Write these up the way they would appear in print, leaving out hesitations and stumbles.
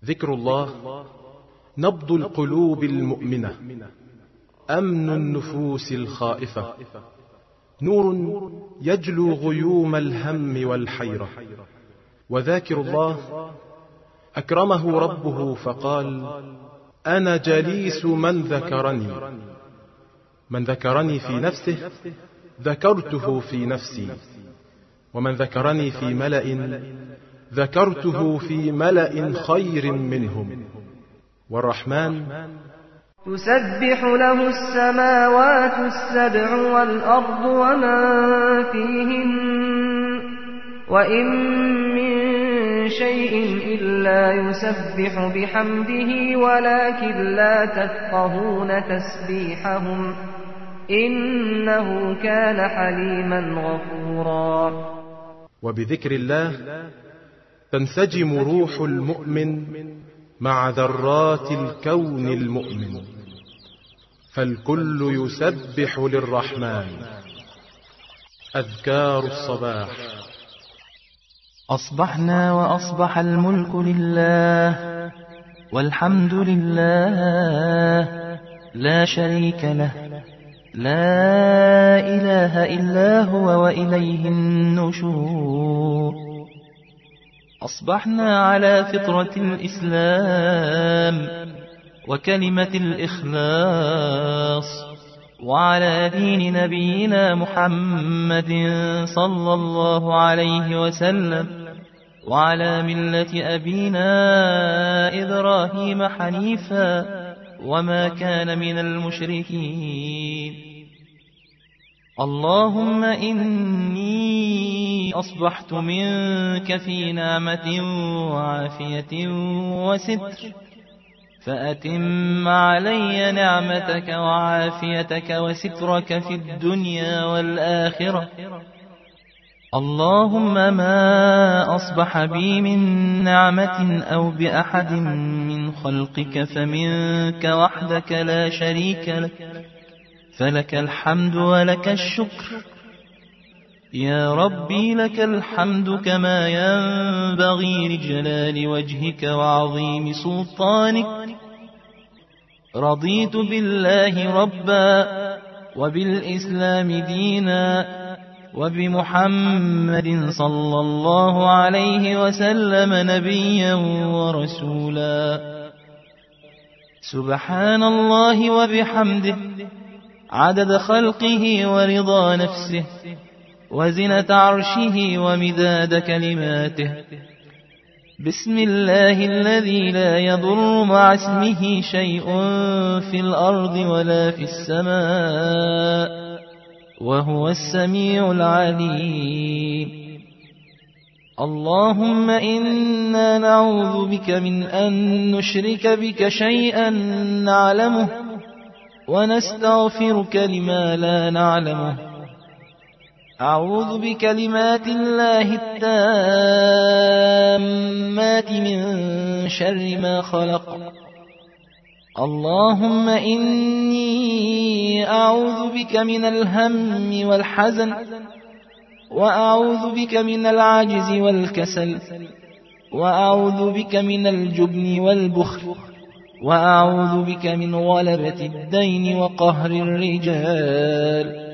ذكر الله نبض القلوب المؤمنة، أمن النفوس الخائفة، نور يجلو غيوم الهم والحيرة. وذاكر الله أكرمه ربه فقال: أنا جليس من ذكرني. من ذكرني في نفسه ذكرته في نفسي، ومن ذكرني في ملأ ذكرته في ملأ خير منهم. والرحمن تسبح له السماوات السبع والأرض ومن فيهن وإن من شيء إلا يسبح بحمده ولكن لا تفقهون تسبيحهم إنه كان حليما غفورا. وبذكر الله تنسجم روح المؤمن مع ذرات الكون المؤمن، فالكل يسبح للرحمن. أذكار الصباح: أصبحنا وأصبح الملك لله والحمد لله لا شريك له، لا إله إلا هو وإليه النشور. أصبحنا على فطرة الإسلام وكلمة الإخلاص، وعلى دين نبينا محمد صلى الله عليه وسلم، وعلى ملة أبينا إبراهيم حنيفا وما كان من المشركين. اللهم إني أصبحت منك في نعمة وعافية وستر، فأتم علي نعمتك وعافيتك وسترك في الدنيا والآخرة. اللهم ما أصبح بي من نعمة أو بأحد من خلقك فمنك وحدك لا شريك لك، فلك الحمد ولك الشكر. يا ربي لك الحمد كما ينبغي لجلال وجهك وعظيم سلطانك. رضيت بالله ربا وبالإسلام دينا وبمحمد صلى الله عليه وسلم نبيا ورسولا. سبحان الله وبحمده عدد خلقه ورضا نفسه وزنة عرشه ومداد كلماته. بسم الله الذي لا يضر مع اسمه شيء في الأرض ولا في السماء وهو السميع العليم. اللهم إنا نعوذ بك من أن نشرك بك شيئا نعلمه ونستغفرك لما لا نعلمه. أعوذ بكلمات الله التامات من شر ما خلق. اللهم إني أعوذ بك من الهم والحزن، وأعوذ بك من العجز والكسل، وأعوذ بك من الجبن والبخل، وأعوذ بك من غلبة الدين وقهر الرجال.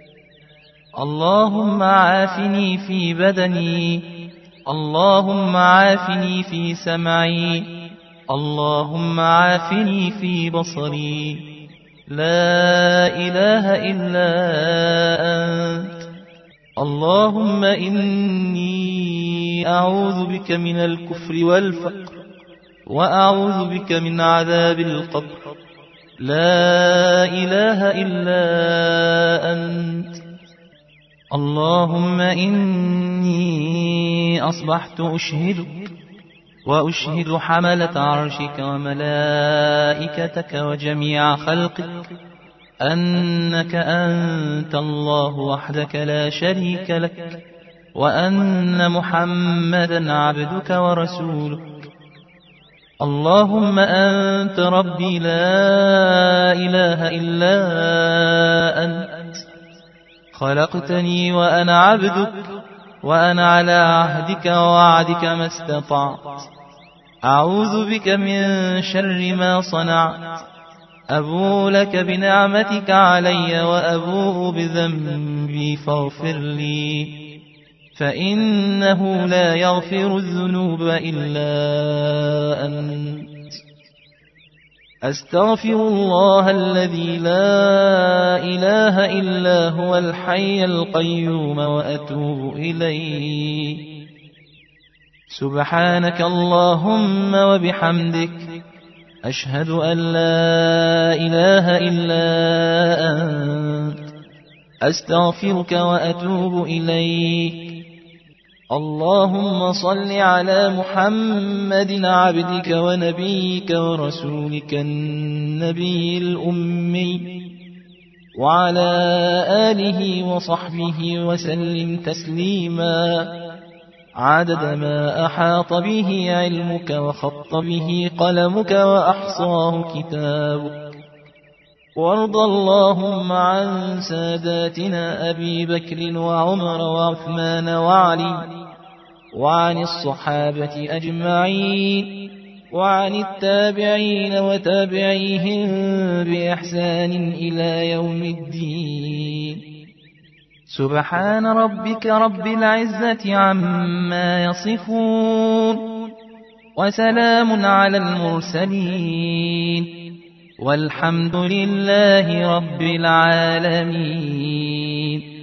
اللهم عافني في بدني، اللهم عافني في سمعي، اللهم عافني في بصري. لا إله إلا أنت. اللهم إني أعوذ بك من الكفر والفقر، وأعوذ بك من عذاب القبر. لا إله إلا أنت. اللهم إني أصبحت أشهدك وأشهد حملة عرشك وملائكتك وجميع خلقك أنك أنت الله وحدك لا شريك لك، وأن محمدا عبدك ورسولك. اللهم أنت ربي لا إله إلا أنت. خلقتني وأنا عبدك، وأنا على عهدك ووعدك ما استطعت. أعوذ بك من شر ما صنعت، أبوء لك بنعمتك علي وأبوء بذنبي فاغفر لي، فإنه لا يغفر الذنوب إلا أنت. أستغفر الله الذي لا إله إلا هو الحي القيوم وأتوب إليه. سبحانك اللهم وبحمدك، أشهد أن لا إله إلا أنت، أستغفرك وأتوب إليك. اللهم صل على محمد عبدك ونبيك ورسولك النبي الأمي، وعلى آله وصحبه وسلم تسليما، عدد ما أحاط به علمك وخط به قلمك وأحصاه كتابك. وارض اللهم عن ساداتنا أبي بكر وعمر وعثمان وعلي، وعن الصحابة أجمعين، وعن التابعين وتابعيهم بإحسان إلى يوم الدين. سبحان ربك رب العزة عما يصفون، وسلام على المرسلين، والحمد لله رب العالمين.